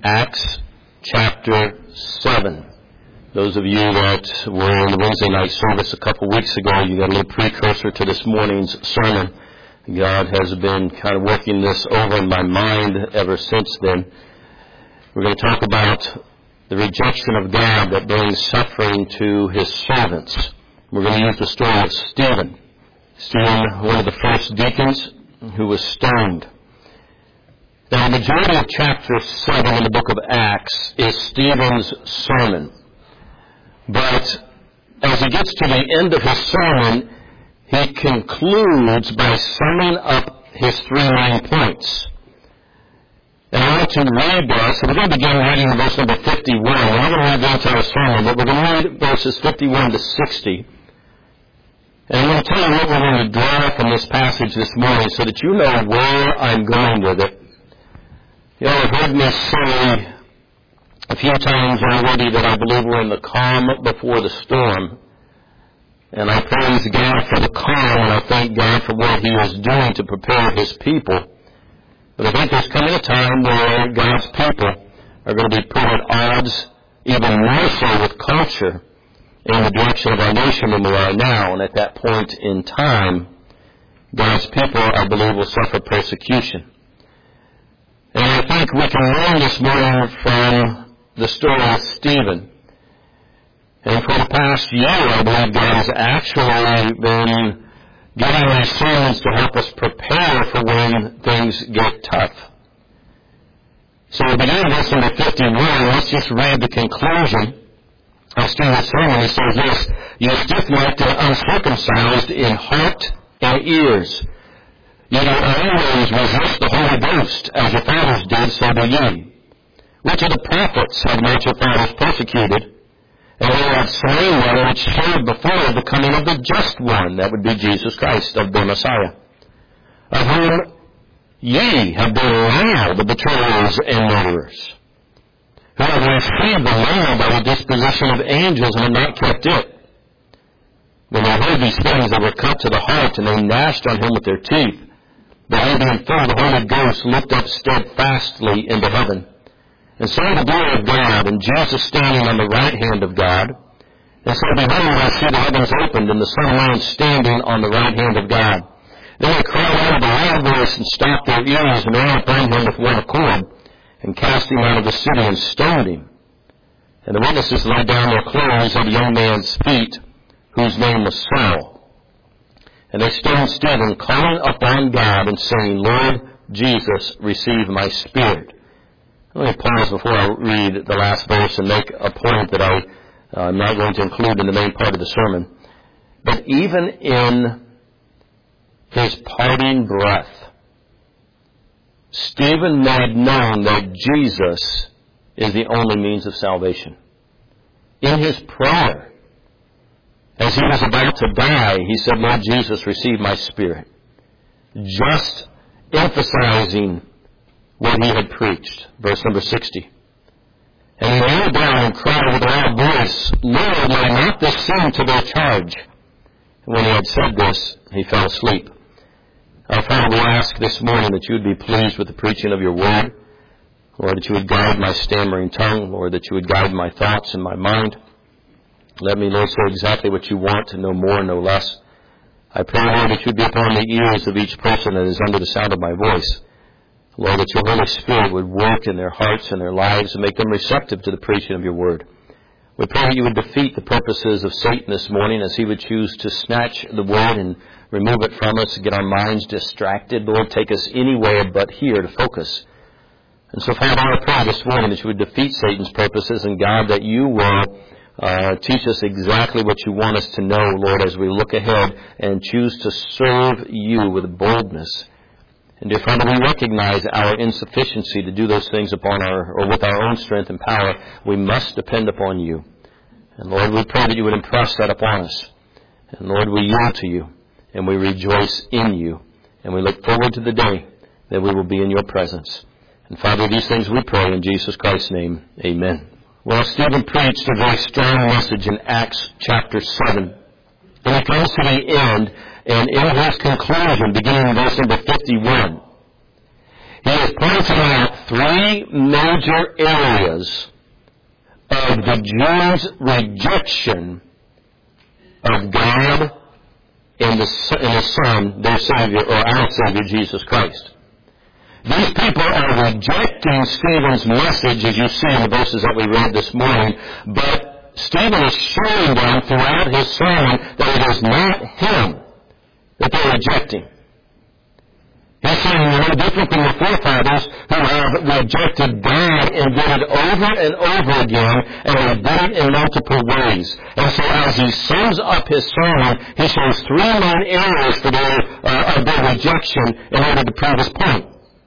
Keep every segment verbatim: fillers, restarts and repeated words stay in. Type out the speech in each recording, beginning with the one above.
Acts chapter seven. Those of you that were in the Wednesday night service a couple weeks ago, you got a little precursor to this morning's sermon. God has been kind of working this over in my mind ever since then. We're going to talk about the rejection of God that brings suffering to His servants. We're going to use the story of Stephen. Stephen, one of the first deacons who was stoned. Now, the majority of chapter seven in the book of Acts is Stephen's sermon. But as he gets to the end of his sermon, he concludes by summing up his three main points. And I want to read this. We're going to begin reading verse number fifty-one. We're not going to read the entire sermon, but we're going to read verses fifty-one to sixty. And I'm going to tell you what we're going to draw from this passage this morning so that you know where I'm going with it. You all have heard me say a few times already that I believe we're in the calm before the storm. And I praise God for the calm, and I thank God for what He is doing to prepare His people. But I think there's coming a time where God's people are going to be put at odds, even more so with culture, in the direction of our nation than we are now. And at that point in time, God's people, I believe, will suffer persecution. And I think we can learn this morning from the story of Stephen. And for the past year, I believe God has actually been giving us sermons to help us prepare for when things get tough. So we begin in verse number fifty-one. Let's just read the conclusion of Stephen's sermon. He says this: "You stiff-necked and uncircumcised in heart and ears. You do always resist the Holy Ghost, as your fathers did, so do ye. Which of the prophets have not your fathers persecuted? And they have slain them which served before the coming of the just one," that would be Jesus Christ, of the Messiah, "of whom ye have been allowed the betrayers and murderers, who have received the law by the disposition of angels and have not kept it. When they heard these things, they were cut to the heart, and they gnashed on him with their teeth. But he, being full of the Holy Ghost, looked up steadfastly into heaven, and saw the glory of God, and Jesus standing on the right hand of God. And said, Behold, I see the heavens opened, and the Son of Man standing on the right hand of God. Then they cried out with a loud voice, and stopped their ears, and ran upon him with one accord, and cast him out of the city, and stoned him. And the witnesses laid down their clothes at the young man's feet, whose name was Saul. And they stoned Stephen, calling upon God, and saying, Lord Jesus, receive my spirit." Let me pause before I read the last verse and make a point that I, uh, I'm not going to include in the main part of the sermon. But even in his parting breath, Stephen made known that Jesus is the only means of salvation. In his prayer, as he was about to die, he said, Lord Jesus, receive my spirit. Just emphasizing what he had preached. Verse number sixty. "And he knelt down and cried with a loud voice, Lord, lay not this sin to their charge. And when he had said this, he fell asleep." Our Father, we ask this morning that you would be pleased with the preaching of your word. Lord, that you would guide my stammering tongue. Lord, that you would guide my thoughts and my mind. Let me, Lord, say exactly what you want, no more, no less. I pray, Lord, that you would be upon the ears of each person that is under the sound of my voice. Lord, that your Holy Spirit would work in their hearts and their lives and make them receptive to the preaching of your word. We pray that you would defeat the purposes of Satan this morning as he would choose to snatch the word and remove it from us, get our minds distracted. Lord, take us anywhere but here to focus. And so, Father, I pray this morning that you would defeat Satan's purposes, and God, that you will uh, teach us exactly what you want us to know, Lord, as we look ahead and choose to serve you with boldness. And dear Father, we recognize our insufficiency to do those things upon our, or with our own strength and power. We must depend upon you. And Lord, we pray that you would impress that upon us. And Lord, we yield to you, and we rejoice in you, and we look forward to the day that we will be in your presence. And Father, these things we pray in Jesus Christ's name. Amen. Well, Stephen preached a very strong message in Acts chapter seven. And it comes to the end, and in his conclusion, beginning in verse number fifty-one, He is pointing out three major areas of the Jews' rejection of God and the, and the Son, their Savior, or our Savior, Jesus Christ. These people are rejecting Stephen's message, as you see in the verses that we read this morning, but Stephen is showing them throughout his sermon that it is not him that they're rejecting. He's saying you're no different from the forefathers who have rejected God and did it over and over again, and they did it in multiple ways. And so as he sums up his sermon, he shows three main areas for their, uh, of their rejection in order to prove his point.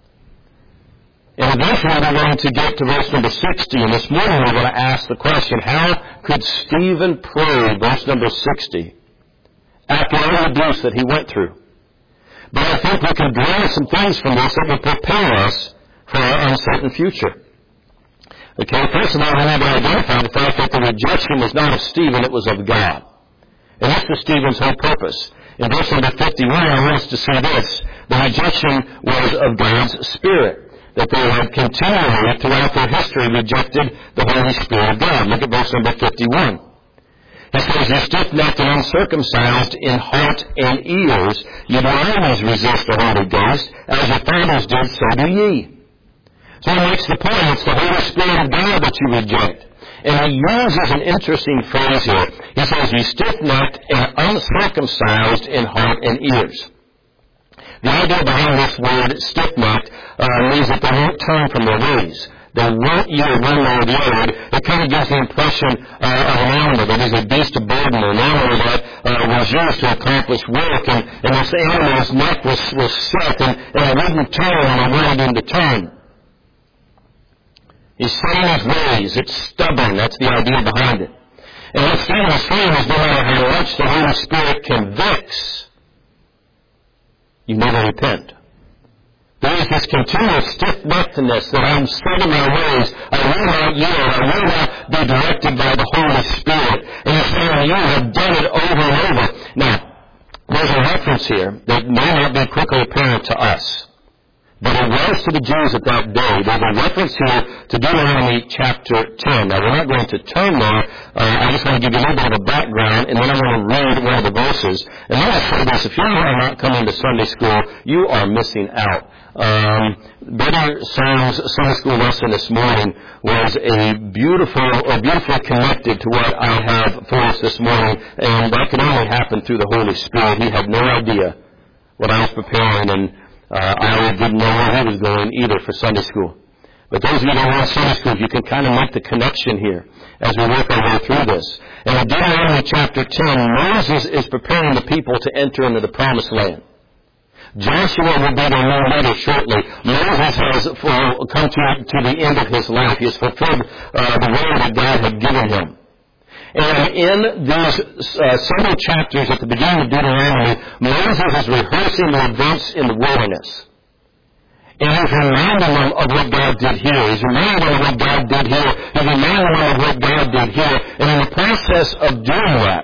And eventually we're going to get to verse number sixty, and this morning we're going to ask the question, how could Stephen pray, verse number sixty, after all the abuse that he went through? But I think we can draw some things from this that will prepare us for our uncertain future. Okay, first of all, we have to identify the fact that the rejection was not of Stephen, it was of God. And this was Stephen's whole purpose. In verse number fifty-one, I want us to see this. The rejection was of God's Spirit. That they had continually, throughout their history, rejected the Holy Spirit of God. Look at verse number fifty-one. It says, "You stiff-necked and uncircumcised in heart and ears, you do always resist the Holy Ghost, as your fathers did, so do ye." So he makes the point, it's the Holy Spirit of God that you reject. And he uses an interesting phrase here. He says, "You stiff-necked and uncircumcised in heart and ears." The idea behind this word, stiff-necked, uh, means that they won't turn from their ways. They won't either one or the other. It kind of gives the impression uh, of an animal that is a beast of burden, or an animal that uh, was used to accomplish work, and, and this animal's neck was, was set, and, and it wouldn't turn when they wanted him to turn. He's set in his ways. It's stubborn. That's the idea behind it. And what Stephen is saying is no matter how much the Holy Spirit convicts, you never repent. There is this continual stiff-neckedness that I'm set in my ways. I will not yield. I will not be directed by the Holy Spirit. And it's saying you have done it over and over. Now, there's a reference here that may not be quickly apparent to us. But it was to the Jews at that day. There's a reference here to Deuteronomy chapter ten. Now, we're not going to turn there. Uh, I just want to give you a little bit of a background, and then I want to read one of the verses. And let me say this. If you are not coming to Sunday school, you are missing out. Um, Brother Sam's Sunday school lesson this morning was a beautiful, or beautifully connected to what I have for us this morning, and that could only happen through the Holy Spirit. He had no idea what I was preparing, and Uh, I didn't know where he was going either for Sunday school. But those of you that are on Sunday school, you can kind of make the connection here as we work our way through this. And in Deuteronomy chapter ten, Moses is preparing the people to enter into the promised land. Joshua will be their new leader shortly. Moses has come to, to the end of his life. He has fulfilled uh, the role that God had given him. And in these uh, several chapters at the beginning of Deuteronomy, Moses is rehearsing the events in the wilderness. And he's reminding them of what God did here. He's reminding them of what God did here. He's reminding them of what God did here. And in the process of doing that,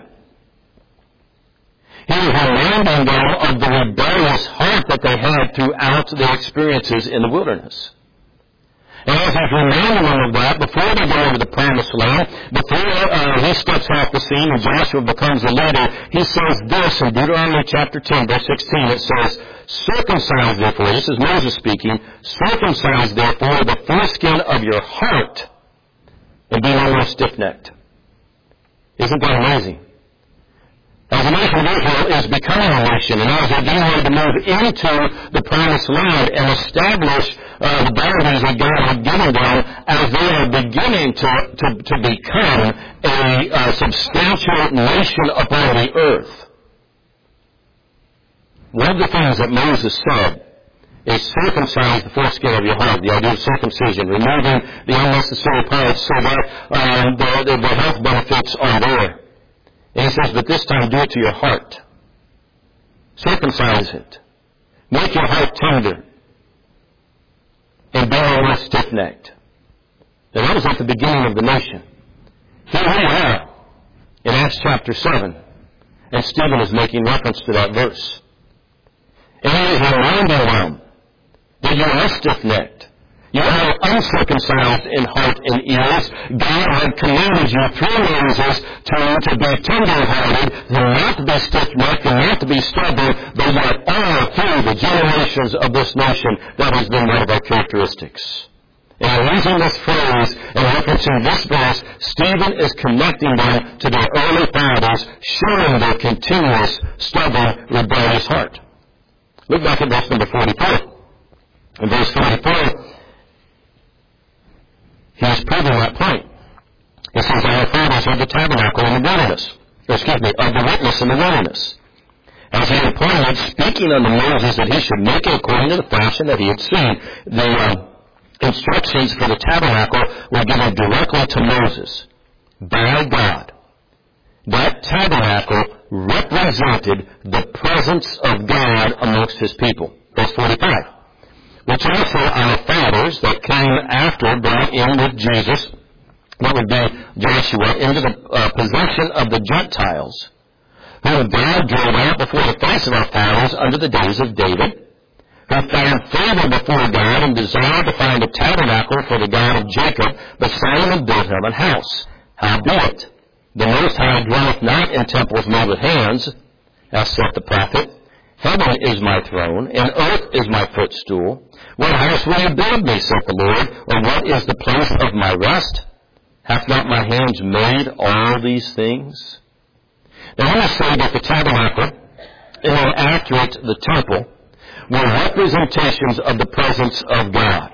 he was reminding them of the rebellious heart that they had throughout their experiences in the wilderness. And as he's reminding them of that, before they go into the promised land, before uh, he steps off the scene and Joshua becomes a leader, he says this in Deuteronomy chapter ten, verse sixteen. It says, "Circumcise therefore," this is Moses speaking, "circumcise therefore the foreskin of your heart, and be no more stiff-necked." Isn't that amazing? As the nation of Israel is becoming a nation, and as they're getting ready to move into the promised land and establish uh, the boundaries that God had given them, as they are beginning to, to, to become a, a substantial nation upon the earth, one of the things that Moses said is circumcise the foreskin of your heart, the idea of circumcision, removing the unnecessary parts so that um, the, the, the health benefits are there. And he says, but this time do it to your heart. Circumcise it. Make your heart tender. And be no more stiff-necked. Now that was at the beginning of the nation. Here we are in Acts chapter seven. And Stephen is making reference to that verse. And he is reminding them that you are stiff-necked. You are uncircumcised in heart and ears. God had commanded you through Moses to, to be tender-hearted, to not to be stiff-necked, and not to be stubborn, but yet all through the generations of this nation, that has been one of our characteristics. And using this phrase and referencing this verse, Stephen is connecting them to their early fathers, showing their continuous, stubborn, rebellious heart. Look back at verse number forty-four. In verse forty-four, he is proving that point. He says, our fathers of the tabernacle in the wilderness, or excuse me, of the witness in the wilderness. As he appointed, speaking unto Moses that he should make it according to the fashion that he had seen. The uh, instructions for the tabernacle were given directly to Moses by God. That tabernacle represented the presence of God amongst his people. Verse forty-five. Which also our fathers that came after brought in with Jesus, that would be Joshua, into the uh, possession of the Gentiles, whom God drove out before the face of our fathers under the days of David, who found favor before God and desired to find a tabernacle for the God of Jacob, but Solomon built him an house. Howbeit, the Most High dwelleth not in temples made with hands, as saith the prophet. Heaven is my throne, and earth is my footstool. What house will you build me, saith the Lord, or what is the place of my rest? Hath not my hands made all these things? Now I want to say that the tabernacle, and after it the temple, were representations of the presence of God.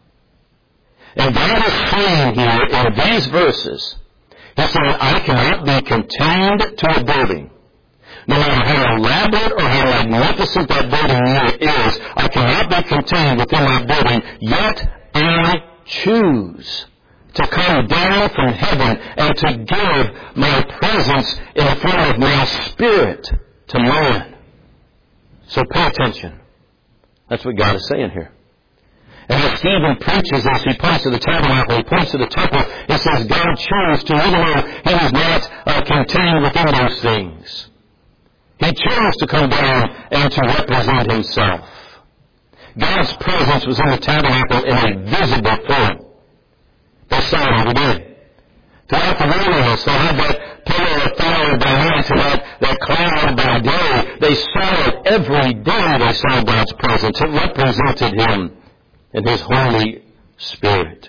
And God is saying here in these verses, He's saying, I cannot be contained to a building. No matter how elaborate or how magnificent that building is, I cannot be contained within my building, yet I choose to come down from heaven and to give my presence in the form of my spirit to man. So pay attention. That's what God is saying here. And as Stephen preaches, as he points to the tabernacle, he points to the temple, he says God chose to, even though he was not uh, contained within those things, he chose to come down and to represent himself. God's presence was in the tabernacle in a visible form. They saw it every day. Throughout the wilderness, they had that pillar of fire by night and that, that cloud by day. They saw it every day. They saw God's presence. It represented him in his Holy Spirit.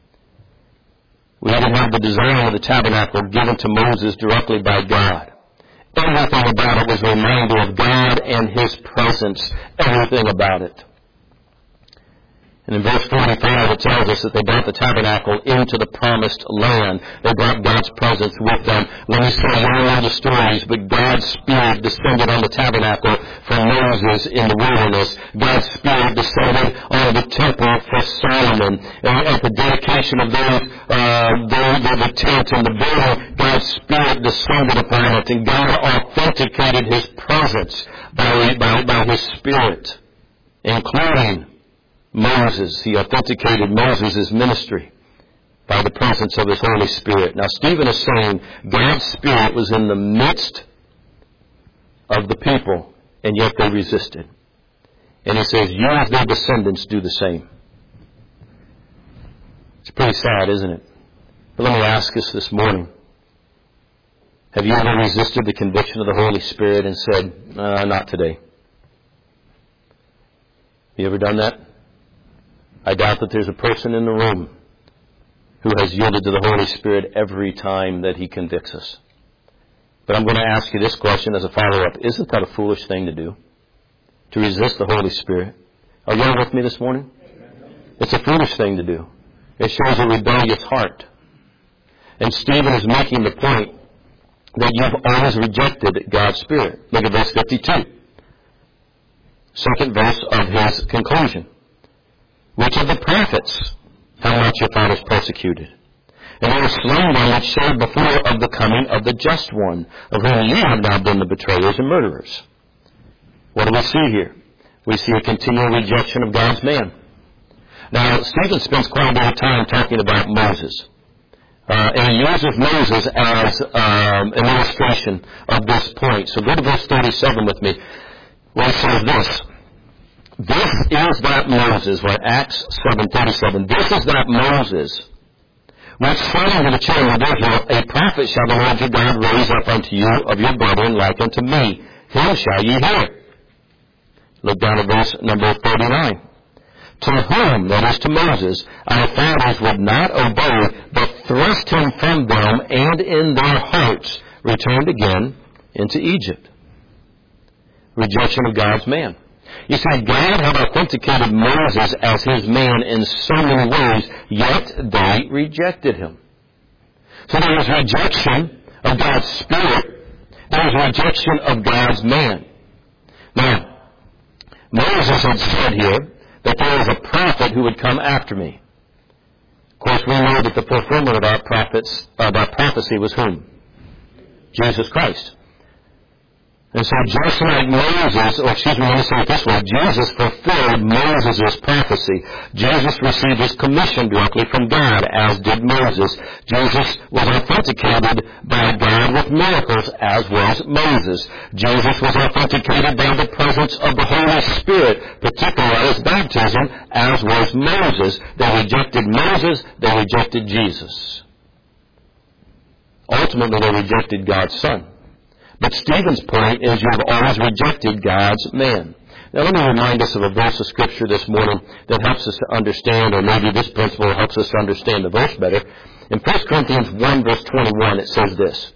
We even have the design of the tabernacle given to Moses directly by God. Everything about it was a reminder of God and his presence. Everything about it. And in verse forty-five, it tells us that they brought the tabernacle into the promised land. They brought God's presence with them. Let me say one of the stories, but God's Spirit descended on the tabernacle for Moses in the wilderness. God's Spirit descended on the temple for Solomon. And at the dedication of those, uh, the, the tent and the building, God's Spirit descended upon it, and God authenticated his presence by, by, by his Spirit, including Moses. He authenticated Moses' ministry by the presence of his Holy Spirit. Now, Stephen is saying God's Spirit was in the midst of the people, and yet they resisted. And he says, you as their descendants do the same. It's pretty sad, isn't it? But let me ask us this morning. Have you ever resisted the conviction of the Holy Spirit and said, uh, not today? You ever done that? I doubt that there's a person in the room who has yielded to the Holy Spirit every time that he convicts us. But I'm going to ask you this question as a follow-up. Isn't that a foolish thing to do? To resist the Holy Spirit? Are you all with me this morning? It's a foolish thing to do. It shows a rebellious heart. And Stephen is making the point that you've always rejected God's Spirit. Look at verse fifty-two. Second verse of his conclusion. Which of the prophets how much your fathers persecuted? And they were slain them that showed before of the coming of the just one, of whom ye have now been the betrayers and murderers. What do we see here? We see a continual rejection of God's man. Now, Stephen spends quite a bit of time talking about Moses. Uh, and he uses Moses as um, an illustration of this point. So go to verse thirty-seven with me, where it says this. This is that Moses, right? Acts seven thirty-seven. This is that Moses, which said unto the children of Israel, A prophet shall the Lord your God raise up unto you of your brethren like unto me. Him shall ye hear. Look down at verse number thirty-nine. To whom, that is to Moses, our fathers would not obey, but thrust him from them, and in their hearts returned again into Egypt. Rejection of God's man. You see, God had authenticated Moses as his man in so many ways, yet they rejected him. So there was rejection of God's Spirit. There was rejection of God's man. Now, Moses had said here that there was a prophet who would come after me. Of course, we know that the fulfillment of that, prophets, uh, that prophecy was whom? Jesus Christ. And so just like Moses, or excuse me, let me say it this way, Jesus fulfilled Moses' prophecy. Jesus received his commission directly from God, as did Moses. Jesus was authenticated by God with miracles, as was Moses. Jesus was authenticated by the presence of the Holy Spirit, particularly at his baptism, as was Moses. They rejected Moses, they rejected Jesus. Ultimately, they rejected God's Son. But Stephen's point is you have always rejected God's man. Now let me remind us of a verse of Scripture this morning that helps us to understand, or maybe this principle helps us to understand the verse better. In First Corinthians one verse twenty-one it says this,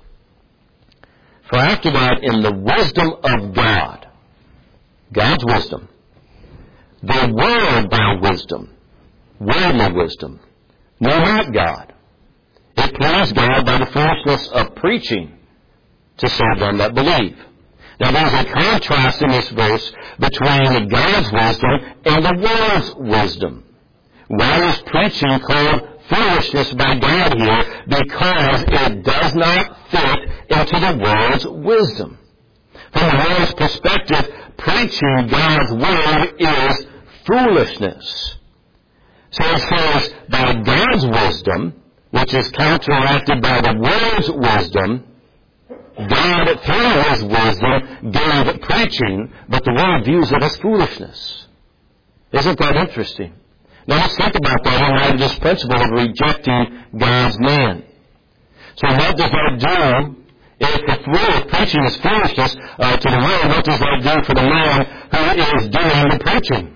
For after that, in the wisdom of God, God's wisdom, the world by wisdom, worldly wisdom, know not God. It pleased God by the foolishness of preaching to save them that believe. Now there's a contrast in this verse between God's wisdom and the world's wisdom. Why is preaching called foolishness by God here? Because it does not fit into the world's wisdom. From the world's perspective, preaching God's word is foolishness. So it says, by God's wisdom, which is counteracted by the world's wisdom, God, through his wisdom, gave preaching, but the world views it as foolishness. Isn't that interesting? Now let's think about that in light of this principle of rejecting God's man. So what does that do? If the world of preaching is foolishness uh, to the world, what does that do for the man who is doing the preaching?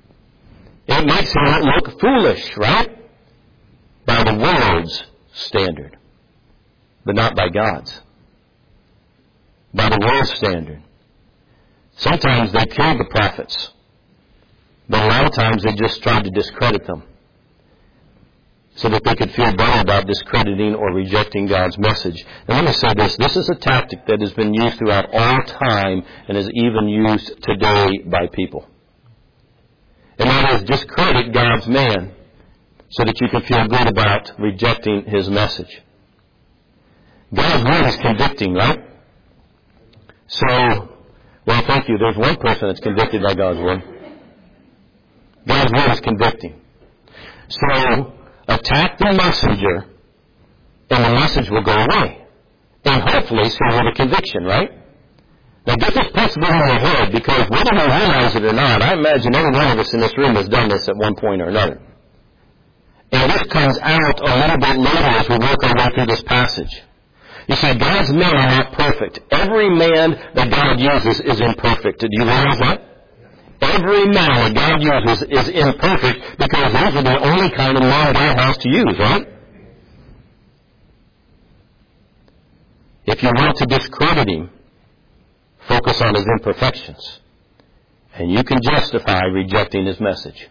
It makes him look foolish, right? By the world's standard, but not by God's. By the world's standard. Sometimes they killed the prophets, but a lot of times they just tried to discredit them so that they could feel better about discrediting or rejecting God's message. And let me say this, this is a tactic that has been used throughout all time and is even used today by people. And that is discredit God's man so that you can feel good about rejecting his message. God's word is convicting, right? So, well, thank you. There's one person that's convicted by God's word. God's word is convicting. So, attack the messenger, and the message will go away. And hopefully, so will the conviction, right? Now, get this principle in your head, because whether you realize it or not, I imagine every one of us in this room has done this at one point or another. And this comes out a little bit later as we work our way through this passage. You see, God's men are not perfect. Every man that God uses is imperfect. Do you realize that? Every man that God uses is imperfect because those are the only kind of men God has to use, right? If you want to discredit him, focus on his imperfections. And you can justify rejecting his message.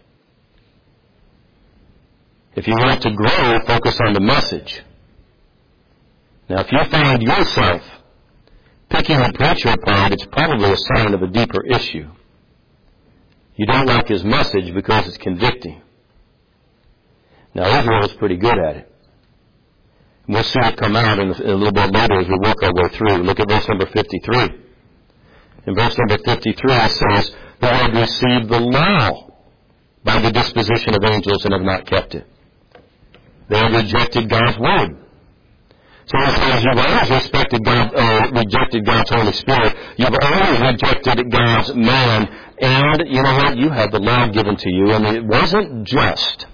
If you want to grow, focus on the message. Now, if you find yourself picking the preacher apart, it's probably a sign of a deeper issue. You don't like his message because it's convicting. Now, Israel is pretty good at it. We'll see it come out in a, in a little bit later as we work our way through. Look at verse number fifty-three. In verse number fifty-three, it says, who have received the law by the disposition of angels and have not kept it. They have rejected God's word. So it says you've always respected God, uh, rejected God's Holy Spirit. You've always rejected God's man. And you know what? You had the law given to you. And it wasn't just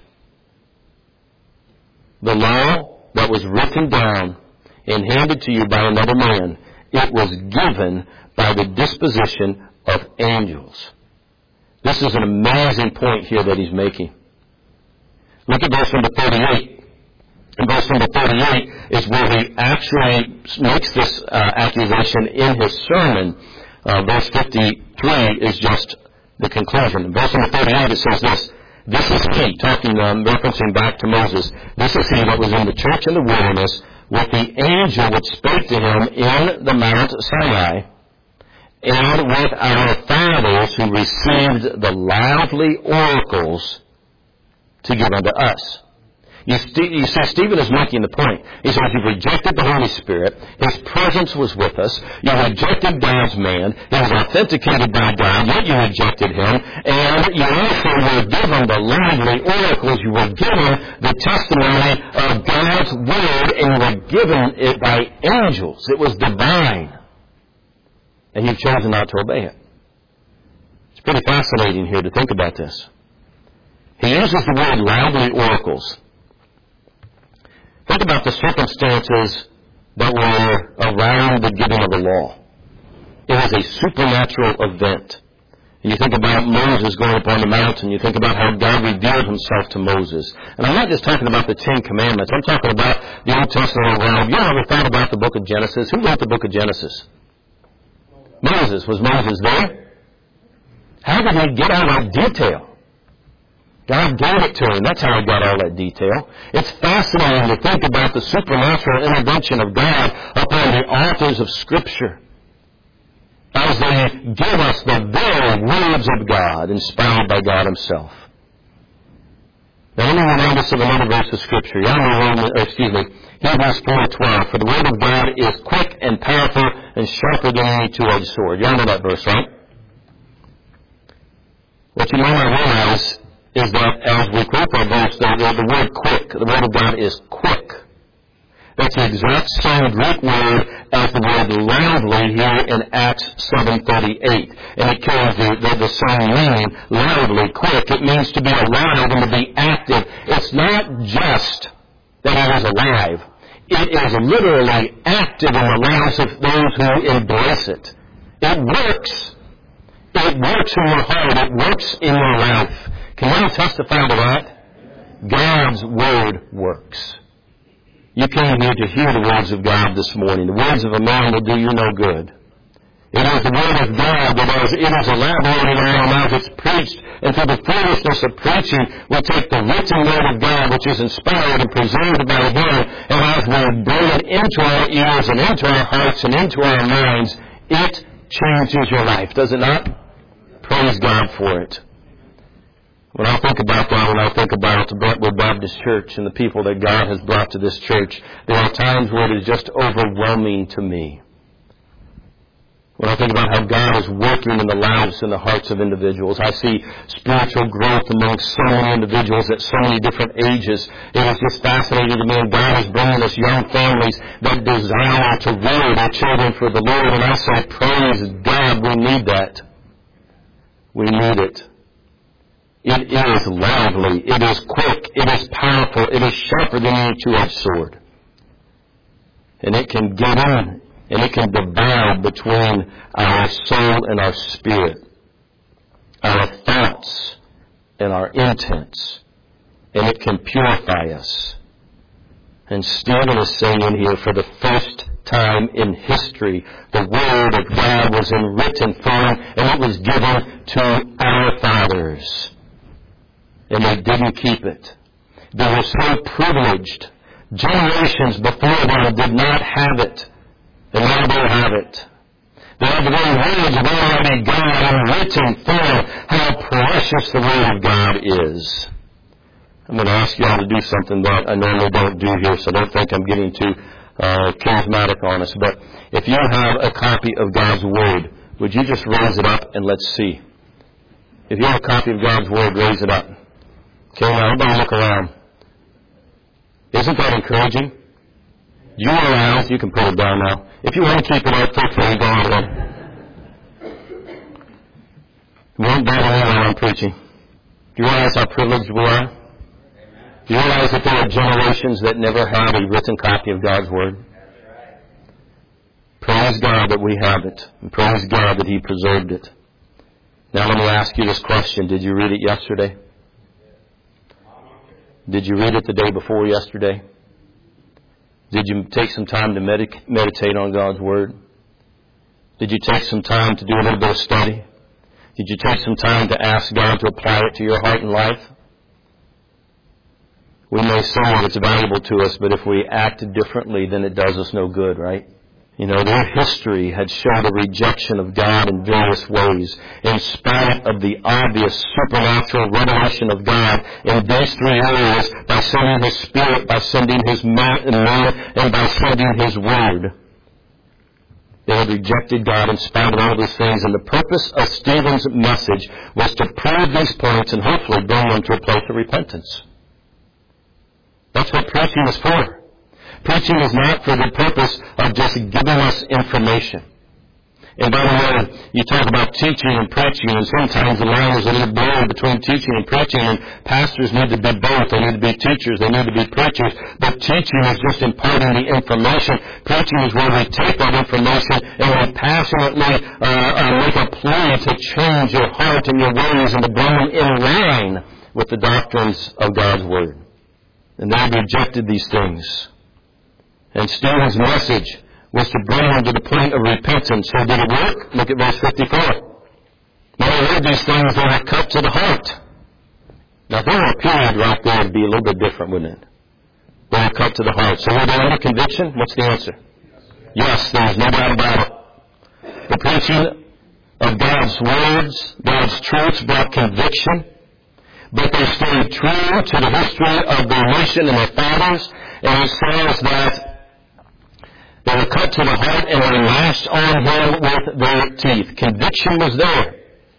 the law that was written down and handed to you by another man. It was given by the disposition of angels. This is an amazing point here that he's making. Look at verse number thirty-eight. And verse number thirty-eight is where he actually makes this uh, accusation in his sermon. Uh, verse fifty-three is just the conclusion. In verse number thirty-eight it says this, this is he, talking, um, referencing back to Moses, this is he that was in the church in the wilderness with the angel which spake to him in the Mount Sinai, and with our fathers who received the lively oracles to give unto us. You, st- you see, Stephen is making the point. He says, you've rejected the Holy Spirit. His presence was with us. You rejected God's man. He was authenticated by God, yet you rejected him. And you also were given the lively oracles. You were given the testimony of God's word, and you were given it by angels. It was divine. And you've chosen not to obey it. It's pretty fascinating here to think about this. He uses the word lively oracles. Think about the circumstances that were around the giving of the law. It was a supernatural event. And you think about Moses going up on the mountain. You think about how God revealed himself to Moses. And I'm not just talking about the Ten Commandments. I'm talking about the Old Testament realm. You ever thought about the book of Genesis? Who wrote the book of Genesis? Moses. Was Moses there? How did he get all that detail? God gave it to him. That's how he got all that detail. It's fascinating to think about the supernatural intervention of God upon the authors of Scripture as they give us the very words of God, inspired by God himself. Now let me remind us of another verse of Scripture. Y'all know, Roman, excuse me, Hebrews four twelve. For the word of God is quick and powerful and sharper than any two-edged sword. Y'all know that verse, right? What you might not realize is that as we quote that verse, the, the word quick, the word of God is quick. That's the exact same Greek word as the word loudly here in Acts seven thirty-eight. And it carries the, the, the same meaning, loudly, quick. It means to be alive and to be active. It's not just that it is alive. It is literally active in the lives of those who embrace it. It works. It works in your heart. It works in your life. Can you testify to that? God's Word works. You came here to hear the words of God this morning. The words of a man will do you no good. It is the Word of God that as it is elaborated in our mouth, it's preached. And through the foolishness of preaching, we take the written Word of God, which is inspired and preserved by Him, and as we bring it into our ears and into our hearts and into our minds, it changes your life, does it not? Praise God for it. When I think about that, when I think about the Brentwood Baptist Church and the people that God has brought to this church, there are times where it is just overwhelming to me. When I think about how God is working in the lives and the hearts of individuals, I see spiritual growth among so many individuals at so many different ages. It is just fascinating to me, and God is bringing us young families that desire to rear their children for the Lord, and I say, praise God, we need that. We need it. It is lively, it is quick, it is powerful, it is sharper than any two-edged sword. And it can get in, and it can divide between our soul and our spirit, our thoughts and our intents, and it can purify us. And Stephen is saying here, for the first time in history, the Word of God was in written form, and it was given to our fathers. And they didn't keep it. They were so privileged. Generations before them did not have it. And now they have it. They have the very words of Almighty God in written form. How precious the Word of God is. I'm going to ask you all to do something that I normally don't do here, so don't think I'm getting too uh, charismatic on us. But if you have a copy of God's Word, would you just raise it up and let's see? If you have a copy of God's Word, raise it up. Okay, now everybody look around. Isn't that encouraging? you realize, you can put it down now. If you want to keep it up, feel free, go ahead. We won't bother you while I'm preaching. Do you realize how privileged we are? Do you realize that there are generations that never had a written copy of God's Word? Praise God that we have it. And praise God that He preserved it. Now let me ask you this question. Did you read it yesterday? Did you read it the day before yesterday? Did you take some time to med- meditate on God's Word? Did you take some time to do a little bit of study? Did you take some time to ask God to apply it to your heart and life? We may say that it's valuable to us, but if we act differently, then it does us no good, right? You know, their history had shown a rejection of God in various ways, in spite of the obvious supernatural revelation of God in these three areas, by sending His Spirit, by sending His man, and by sending His Word. They had rejected God in spite of all these things, and the purpose of Stephen's message was to prove these points and hopefully bring them to a place of repentance. That's what preaching is for. Preaching is not for the purpose of just giving us information. And by the way, you talk about teaching and preaching, and sometimes the line is a little blurred between teaching and preaching, and pastors need to be both. They need to be teachers. They need to be preachers. But teaching is just imparting the information. Preaching is where we take that information and we passionately uh, uh, make a plea to change your heart and your ways and to bring them in line with the doctrines of God's Word. And they rejected these things. And Stephen's message was to bring them to the point of repentance. So did it work? Look at verse fifty-four. When they heard these things, they were cut to the heart. Now, if there were a period right there, it would be a little bit different, wouldn't it? They were cut to the heart. So were they under conviction? What's the answer? Yes, there's no doubt about it. The preaching of God's words, God's truths brought conviction. But they stayed true to the history of their nation and their fathers. And it says that they were cut to the heart and they lashed on him with their teeth. Conviction was there.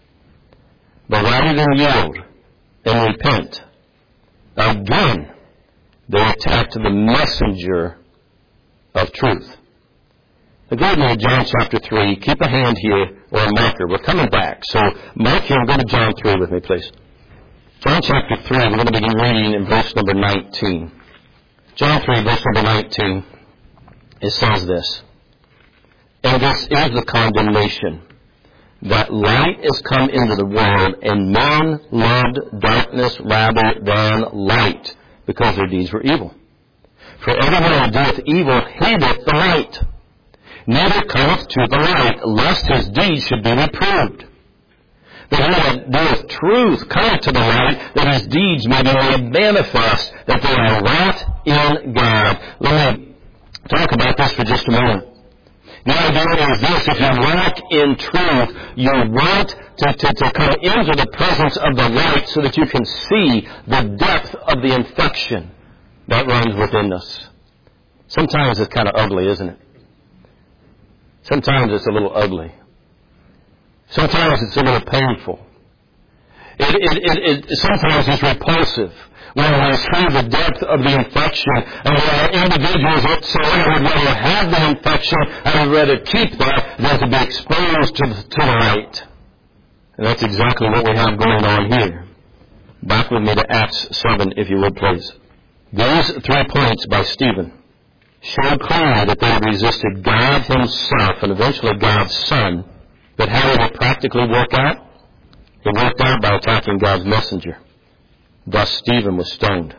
But rather than yield and repent, again, they attacked the messenger of truth. Now go with me to John chapter three. Keep a hand here or a marker. We're coming back. So mark here and go to John three with me, please. John chapter three, we're going to begin reading in verse number nineteen. John three, verse number nineteen. It says this. And this is the condemnation, that light is come into the world, and men loved darkness rather than light, because their deeds were evil. For everyone that doeth evil hateth the light, neither cometh to the light, lest his deeds should be reproved. But he that doeth truth cometh to the light, that his deeds may be made manifest, that they are wrought in God. Let me talk about this for just a moment. The idea is this: if you walk in truth, you want to, to, to come into the presence of the light so that you can see the depth of the infection that runs within us. Sometimes it's kind of ugly, isn't it? Sometimes it's a little ugly. Sometimes it's a little painful. It, it, it, it, sometimes it's repulsive when we see the depth of the infection. And there are individuals that say, I would rather have the infection, I would rather keep that than to be exposed to the, to the light. And that's exactly what we have going on here. Back with me to Acts seven, if you would, please. These three points by Stephen show clearly that they had resisted God Himself and eventually God's Son. But how did it practically work out? It worked out by attacking God's messenger. Thus Stephen was stoned.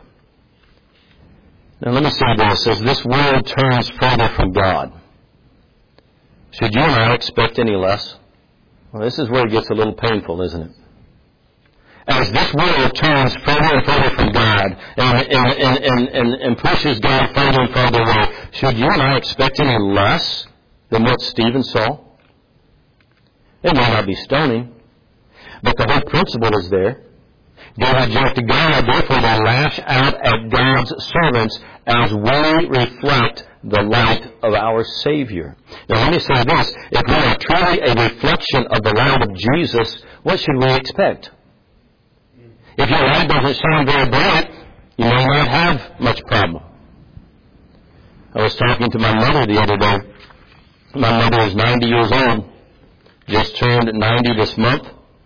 Now let me say this. As this world turns further from God, should you and I expect any less? Well, this is where it gets a little painful, isn't it? As this world turns further and further from God and, and, and, and, and, and pushes God further and further away, should you and I expect any less than what Stephen saw? It may not be stoning, but the whole principle is there. They rejected God, therefore they lash out at God's servants as we reflect the light of our Savior. Now let me say this. If we are truly a reflection of the light of Jesus, what should we expect? If your light doesn't shine very bright, you may not have much problem. I was talking to my mother the other day. My mother is ninety years old, just turned ninety this month.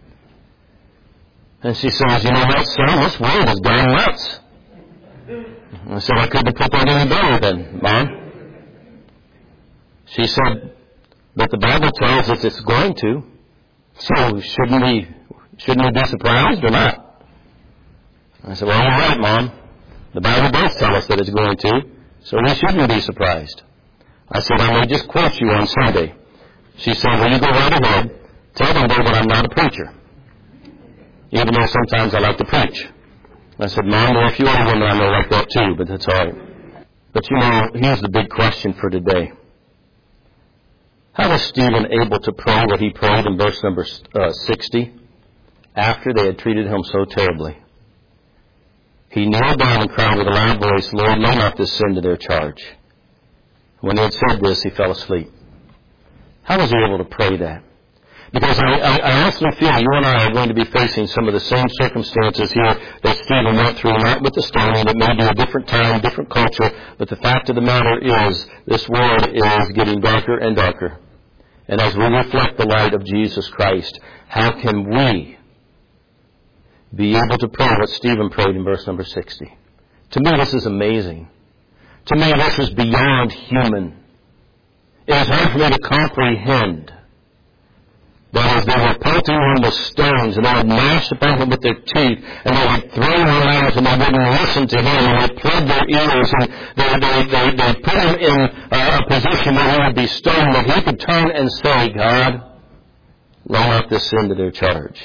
And she says, you know what, son, this world has gone nuts. I said, I couldn't have put that any better then, Mom. She said, but the Bible tells us it's going to. So shouldn't we, shouldn't we be surprised or not? I said, well, all right, Mom. The Bible does tell us that it's going to, so we shouldn't be surprised. I said, I may just quote you on Sunday. She said, well, you go right ahead. Tell them, though, that I'm not a preacher, even though sometimes I like to preach. I said, Mom, there are a few other women I know like that too, but that's all right. But you know, here's the big question for today. How was Stephen able to pray what he prayed in verse number uh, sixty after they had treated him so terribly? He kneeled down and cried with a loud voice, Lord, lay not this sin to their charge. When he had said this, he fell asleep. How was he able to pray that? Because I, I, I honestly feel you and I are going to be facing some of the same circumstances here that Stephen went through, not with the stoning, but maybe a different time, different culture. But the fact of the matter is, this world is getting darker and darker. And as we reflect the light of Jesus Christ, how can we be able to pray what Stephen prayed in verse number sixty? To me, this is amazing. To me, this is beyond human. It is hard for me to comprehend that as they were pelting on the stones and they would mash upon him with their teeth and they would throw him out and they wouldn't listen to him and they plugged their ears and they, they, they, they put him in a, a position where he would be stoned, that he could turn and say, God, lay not this sin to their charge.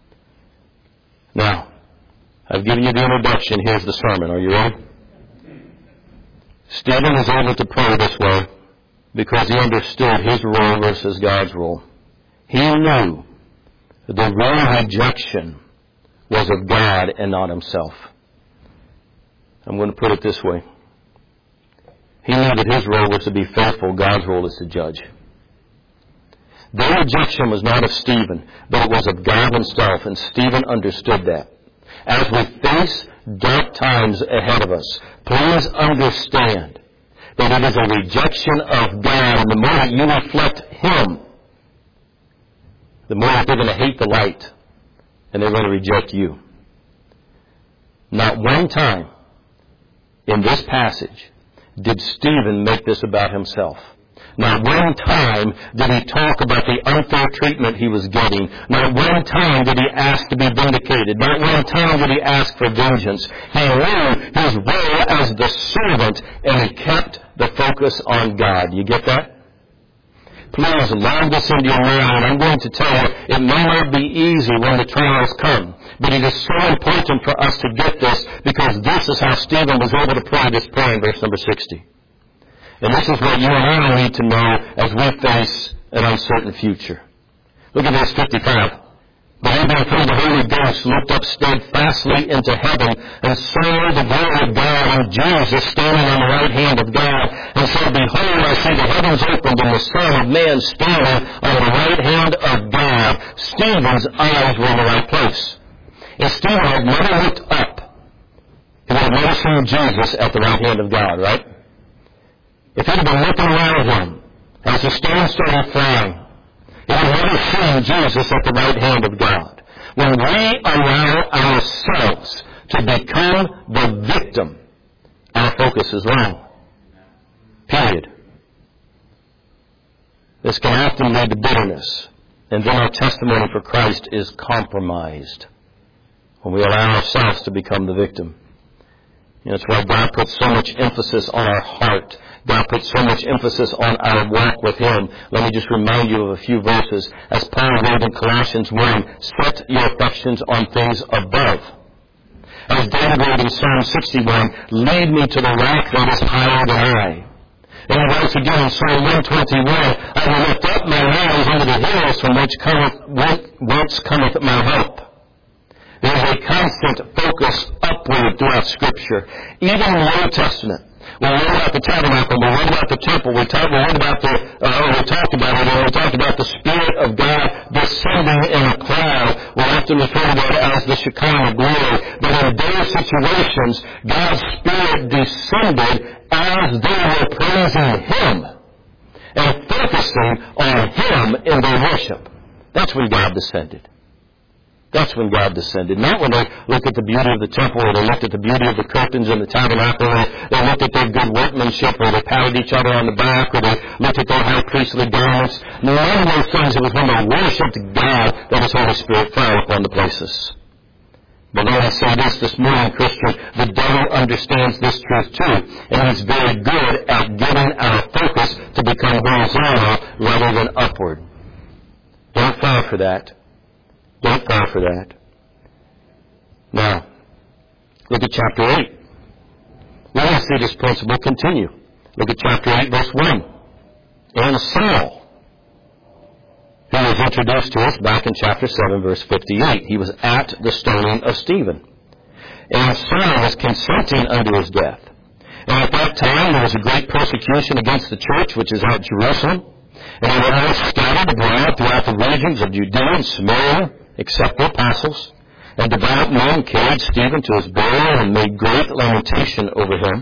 Now, I've given you the introduction. Here's the sermon. Are you ready? Stephen was able to pray this way because he understood his role versus God's role. He knew the real rejection was of God and not himself. I'm going to put it this way. He knew that his role was to be faithful. God's role is to judge. The rejection was not of Stephen, but it was of God himself, and Stephen understood that. As we face dark times ahead of us, please understand that it is a rejection of God, and the more that you reflect him, the more that they're going to hate the light, and they're going to reject you. Not one time in this passage did Stephen make this about himself. Not one time did he talk about the unfair treatment he was getting. Not one time did he ask to be vindicated. Not one time did he ask for vengeance. He knew his role as the servant, and he kept the focus on God. You get that? Please log this into your mind. I'm going to tell you, it may not be easy when the trials come, but it is so important for us to get this, because this is how Stephen was able to pray this prayer in verse number sixty. And this is what you and I need to know as we face an uncertain future. Look at verse fifty-five. Believing through the Holy Ghost, looked up steadfastly into heaven, and saw the glory of God, and Jesus standing on the right hand of God, and said, Behold, I see the heavens opened, and the Son of Man standing on the right hand of God. Stephen's eyes were in the right place. If Stephen had never looked up, he would have never seen Jesus at the right hand of God, right? If he had been looking around him as the stones started flying, he would have never seen Jesus at the right hand of God. When we allow ourselves to become the victim, our focus is wrong. Period. This can often lead to bitterness, and then our testimony for Christ is compromised when we allow ourselves to become the victim. You know, that's why God puts so much emphasis on our heart. God puts so much emphasis on our walk with Him. Let me just remind you of a few verses. As Paul wrote in Colossians one, set your affections on things above. As David wrote in Psalm sixty-one, lead me to the rock that is higher than I. And he writes again in Psalm one twenty-one, I will lift up my eyes unto the hills from which cometh, whence cometh my help. There is a constant focus upward throughout Scripture. Even in the Old Testament, We learned about the tabernacle. We learned about the temple. We, talk, we learned about the, uh, we talked about it, and we talked about the Spirit of God descending in a cloud. We often refer to it as the Shekinah glory. But in those situations, God's Spirit descended as they were praising Him and focusing on Him in their worship. That's when God descended. That's when God descended. Not when they looked at the beauty of the temple, or they looked at the beauty of the curtains in the tabernacle, or they looked at their good workmanship, or they patted each other on the back, or they looked at their high priestly garments. None of those things. It was when they worshipped God that His Holy Spirit fell upon the places. But let I say this this morning, Christian, the devil understands this truth too, and he's very good at getting our focus to become horizontal rather than upward. Don't fall for that. Don't fall for that. Now, look at chapter eight. We want to see this principle continue. Look at chapter eight, verse one. And Saul, who was introduced to us back in chapter seven, verse fifty-eight. He was at the stoning of Stephen. And Saul was consenting unto his death. And at that time there was a great persecution against the church, which is at Jerusalem. And they were all scattered abroad throughout the regions of Judea and Samaria, except the apostles. And devout men carried Stephen to his burial and made great lamentation over him.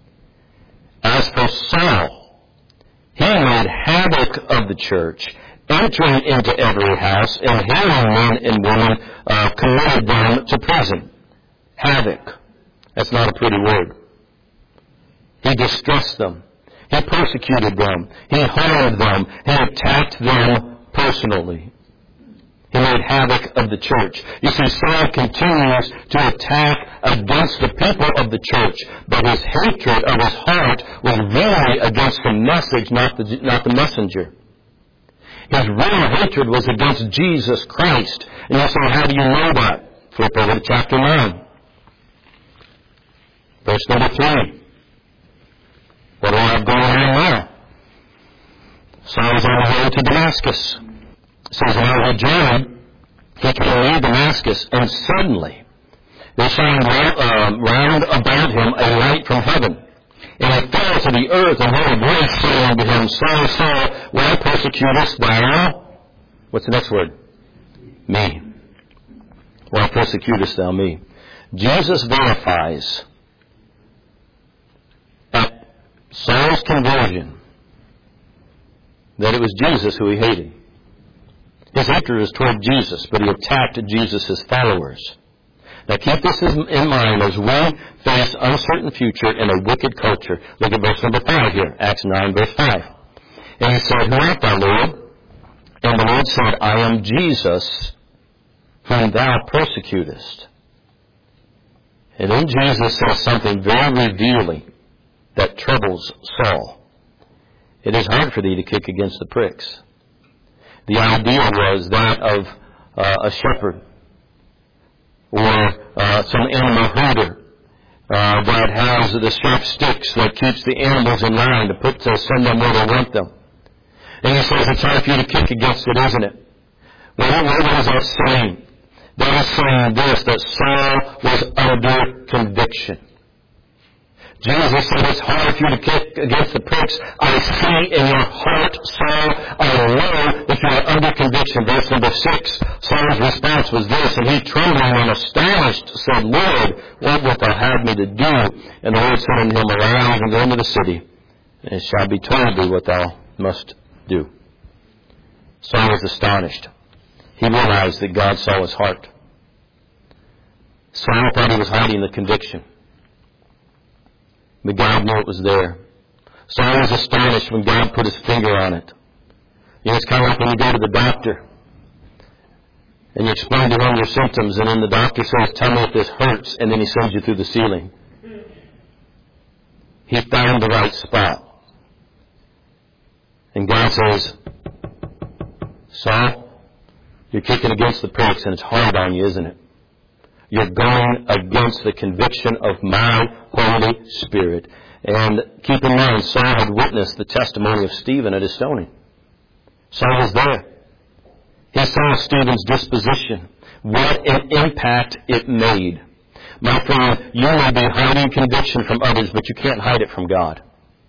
As for Saul, he made havoc of the church, entering into every house and hailing men and women, uh, committed them to prison. Havoc. That's not a pretty word. He distressed them. He persecuted them. He harmed them. He attacked them personally. He made havoc of the church. You see, Saul continues to attack against the people of the church, but his hatred of his heart was really against the message, not the, not the messenger. His real hatred was against Jesus Christ. And you say, how do you know that? Flip over to chapter nine. Verse number three. What do I have going on now? Saul was on the road to Damascus. It says, now he journeyed, he came near Damascus, and suddenly there shined round, uh, round about him a light from heaven. And it fell to the earth, and heard a voice saying unto him, Saul, Saul, why persecutest thou? What's the next word? Me. Why persecutest thou me? Jesus verifies at Saul's conversion that it was Jesus who he hated. His hatred was toward Jesus, but he attacked Jesus' followers. Now keep this in mind as we face uncertain future in a wicked culture. Look at verse number five here, Acts nine, verse five. And he said, Who art thou, Lord? And the Lord said, I am Jesus, whom thou persecutest. And then Jesus says something very revealing that troubles Saul. It is hard for thee to kick against the pricks. The idea was that of uh, a shepherd or uh, some animal herder uh, that has the sharp sticks that keeps the animals in line to put to send them where they want them. And he says it's hard for you to kick against it, isn't it? Well, what is that saying? That is saying this, that Saul was under conviction. Jesus said it's hard for you to kick against the pricks. I see in your heart, Saul, I know that you are under conviction. Verse number six, Saul's response was this, and he trembling and astonished said, Lord, what wilt thou have me to do? And the Lord said unto him, Arise and go into the city, and it shall be told thee what thou must do. Saul was astonished. He realized that God saw his heart. Saul thought he was hiding the conviction. But God knew it was there. Saul was astonished when God put his finger on it. You know, it's kind of like when you go to the doctor and you explain to him your symptoms, and then the doctor says, tell me if this hurts, and then he sends you through the ceiling. He found the right spot. And God says, Saul, you're kicking against the pricks, and it's hard on you, isn't it? You're going against the conviction of my Holy Spirit. And keep in mind, Saul had witnessed the testimony of Stephen at his stoning. Saul was there. He saw Stephen's disposition, what an impact it made. My friend, you may be hiding conviction from others, but you can't hide it from God.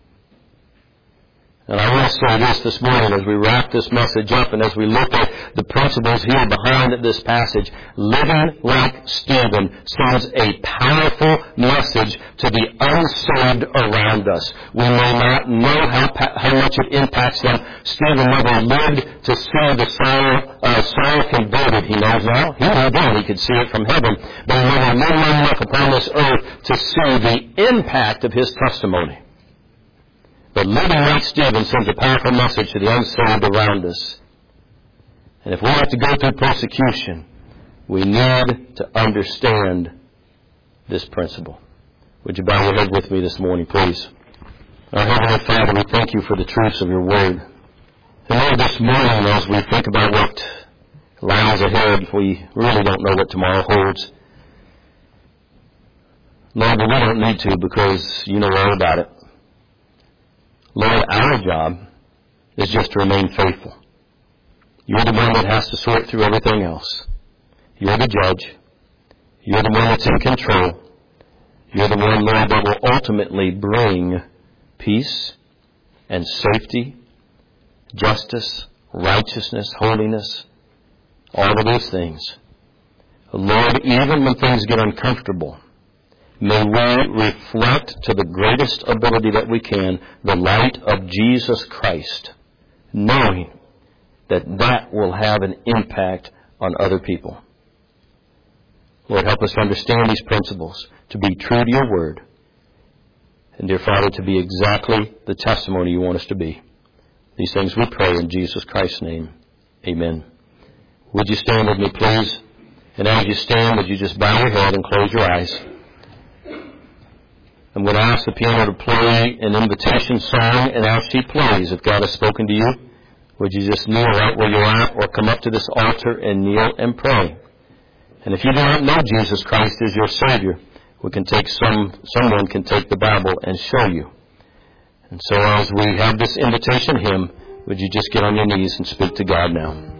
And I want to say this this morning as we wrap this message up and as we look at the principles here behind this passage. Living like Stephen sends a powerful message to the unsaved around us. We may not know how, how much it impacts them. Stephen never lived to see the Saul, uh, Saul converted. He knows now. He knew then he could see it from heaven. But he never lived long enough upon this earth to see the impact of his testimony. But living like Stephen sends a powerful message to the unsaved around us. And if we have to go through persecution, we need to understand this principle. Would you bow your head with me this morning, please? Our Heavenly Father, we thank you for the truths of your word. And Lord, this morning, as we think about what lies ahead, we really don't know what tomorrow holds. Lord, but we don't need to because you know all about it. Lord, our job is just to remain faithful. You're the one that has to sort through everything else. You're the judge. You're the one that's in control. You're the one, Lord, that will ultimately bring peace and safety, justice, righteousness, holiness, all of those things. Lord, even when things get uncomfortable, may we reflect to the greatest ability that we can the light of Jesus Christ, knowing that that will have an impact on other people. Lord, help us to understand these principles, to be true to your word, and, dear Father, to be exactly the testimony you want us to be. These things we pray in Jesus Christ's name. Amen. Would you stand with me, please? And as you stand, would you just bow your head and close your eyes? I'm going to ask the piano to play an invitation song, and as she plays, if God has spoken to you, would you just kneel right where you're at or come up to this altar and kneel and pray? And if you do not know Jesus Christ as your Savior, we can take some, someone can take the Bible and show you. And so as we have this invitation hymn, would you just get on your knees and speak to God now?